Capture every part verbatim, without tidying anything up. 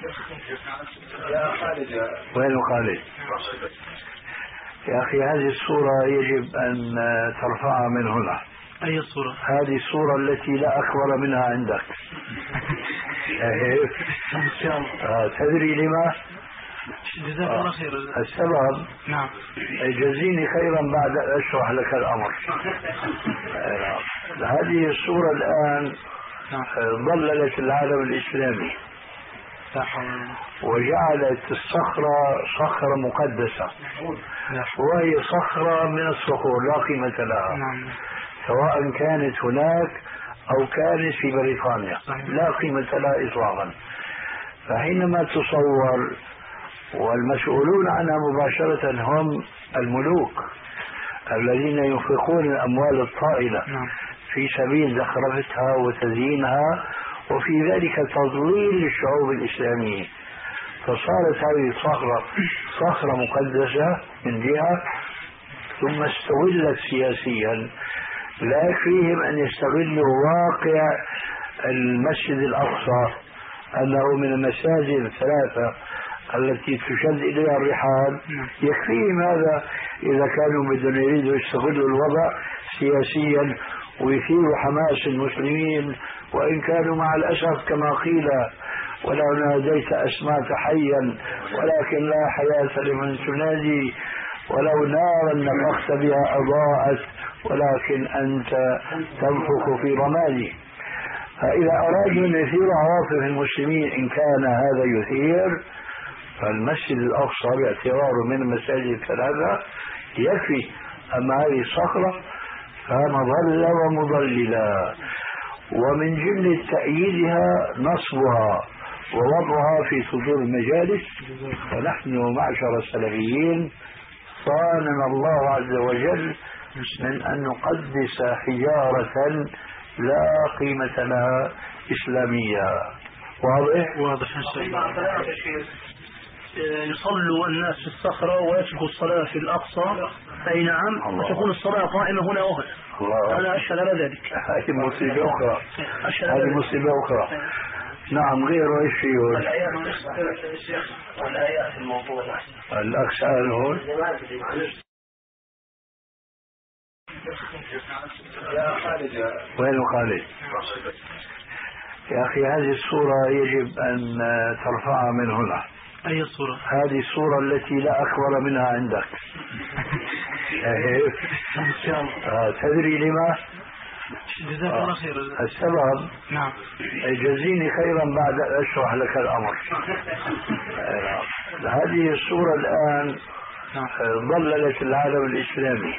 وين خالد؟ يا أخي هذه الصورة يجب أن ترفعها من هنا. أي الصورة؟ هذه الصورة التي لا أكبر منها عندك. آه تدري لما؟ جزاك الله خير. السبب؟ نعم. جزيني خيرا بعد أن أشرح لك الأمر. آه. هذه الصورة الآن ضللت العالم الإسلامي وجعلت الصخرة صخرة مقدسة، وهي صخرة من الصخور لا قيمة لها، سواء كانت هناك أو كانت في بريطانيا لا قيمة لها إطلاقا. فحينما تصور والمسؤولون عنها مباشرة هم الملوك الذين ينفقون الأموال الطائلة في سبيل زخرفتها وتزيينها وفي ذلك تضليل الشعوب الإسلامية، فصارت هذه الصخرة صخرة مقدسة من جهة، ثم استغلت سياسيا. لا يكفيهم أن يستغلوا واقع المسجد الأقصى أنه من المساجد الثلاثة التي تشد إليها الرحال، يكفيهم هذا إذا كانوا بدهم يريدوا يستغلوا الوضع سياسيا ويثيروا حماس المسلمين، وإن كانوا مع الأسف كما قيل ولو ناديت أسمعت حيا ولكن لا حياة لمن تنادي، ولو نارا نفخت بها أضاءت ولكن أنت تنفخ في رمادي. فإذا أرادوا أن يثيروا عواطف المسلمين إن كان هذا يثير، فالمسجد الأقصى باعتباره من المساجد الثلاثة يكفي. أما هذه الصخرة فمظلة ومضللة، ومن جملة تأييدها نصبها ووضعها في صدور المجالس. ونحن معشر السلفيين صاننا الله عز وجل من أن نقدس حجارة لا قيمة لها إسلامية. واضح؟ واضح. يصلوا الناس في الصخرة ويتركوا الصلاة في الأقصى. أي نعم، وتكون الصلاة قائمة هنا وهنا. أنا أشهد على ذلك. هذه مصيبة أخرى. هذه مصيبة أخرى. نعم. غيره ايش فيه؟ والآيات الموضوع الأخ سأل هون. وين خالد؟ يا أخي هذه الصورة يجب أن ترفعها من هنا. أي الصورة؟ هذه الصورة التي لا أكبر منها عندك. آه تدري لما؟ جزاك الله خير. السبب؟ نعم. جزيني خيرا بعد أن أشرح لك الأمر. آه. هذه الصورة الآن ضللت العالم الإسلامي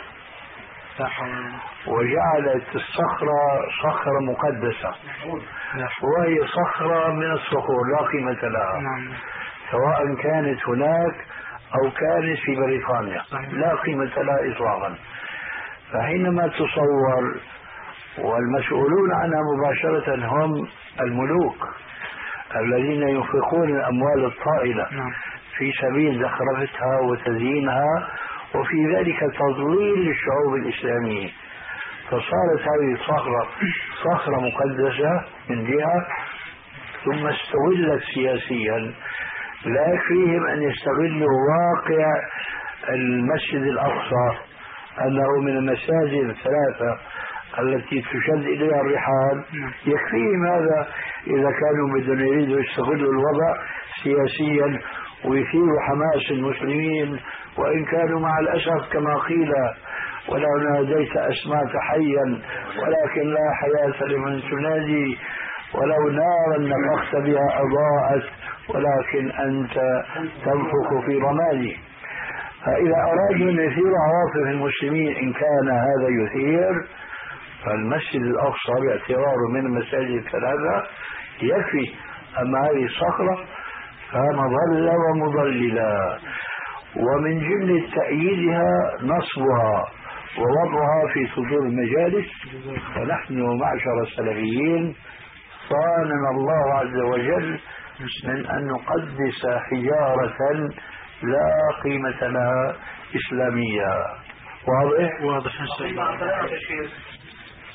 وجعلت الصخرة صخرة مقدسة، وهي صخرة من الصخور لا قيمة لها، سواء كانت هناك أو كانت في بريطانيا لا قيمة لها إطلاقا. فحينما تصور والمسؤولون عنها مباشرة هم الملوك الذين ينفقون الأموال الطائلة في سبيل زخرفتها وتزيينها وفي ذلك تضليل الشعوب الإسلامية، فصارت هذه الصخرة صخرة مقدسة من جهة، ثم استغلت سياسيا. لا يكفيهم أن يستغلوا واقع المسجد الأقصى أنه من المساجد الثلاثة التي تشد إليها الرحال، يكفيهم هذا إذا كانوا بدهم يريدوا يستغلوا الوضع سياسيا ويثيروا حماس المسلمين، وإن كانوا مع الأسف كما قيل ولو ناديت أسمعت حيا ولكن لا حياة لمن تنادي، ولو نارا نفخت بها أضاءت ولكن أنت تنفخ في رمادي. فإذا أرادوا أن يثيروا عواطف المسلمين إن كان هذا يثير، فالمسجد الأقصى باعتباره من المساجد الثلاثة يكفي. أما هذه الصخرة فمظلة ومضللة، ومن جملة تأييدها نصبها ووضعها في صدور المجالس. ونحن معشر السلفيين صاننا الله عز وجل من أن نقدس حجارة لا قيمة لها إسلامية. واضح؟ واضح.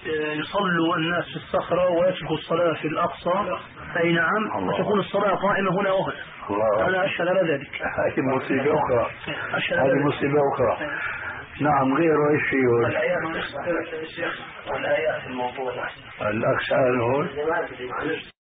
يصلوا الناس في الصخرة ويتركوا الصلاة في الأقصى، أي نعم، وتكون الصلاة قائمة هنا وهنا. أنا أشهد على ذلك. هذه مصيبة أخرى، هذه مصيبة أخرى. نعم، غيره ايش فيه؟ والآيات والآيات الموضوع الأخ سأل هون